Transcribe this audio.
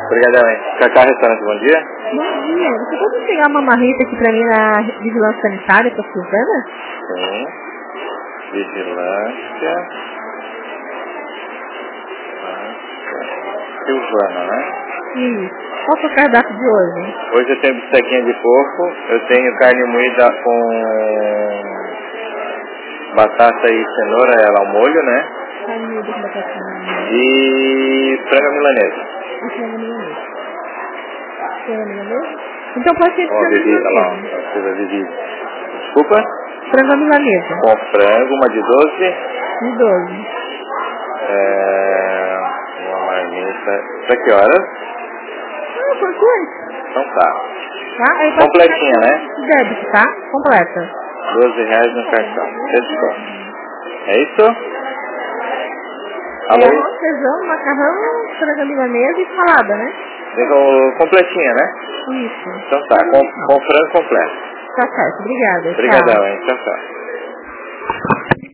Obrigadão, hein? Cacá Restaurante, bom dia. Bom dia. Você pode pegar uma marrita aqui pra mim na vigilância sanitária pra Silvana? Sim. Vigilância. Silvana, né? Isso. Qual que é o cardápio de hoje? Hoje eu tenho bistequinha de porco, eu tenho carne moída com batata e cenoura, ela ao molho, né? Carne moída com batatinha. E frango milanesa. E frango milanesa. Frango milanesa? Então pode ser Ó, frango bebida lá, milanesa. ó. Precisa de bebida. Desculpa? Frango milanesa. Com frango, uma de 12. De 12. Uma marmita. Pra que horas? Ah, por quanto? Então tá. Tá? Aí pode Completinha, né? débito, tá? Completa. R$12 no cartão. Fechou. É isso? É Alô? arroz, feijão, macarrão, frango milanesa e salada, né? Completinha, né? Isso. Então tá, com frango completo. Tá certo. Obrigada. Obrigadão, Tchau. hein? Tchau, tchau.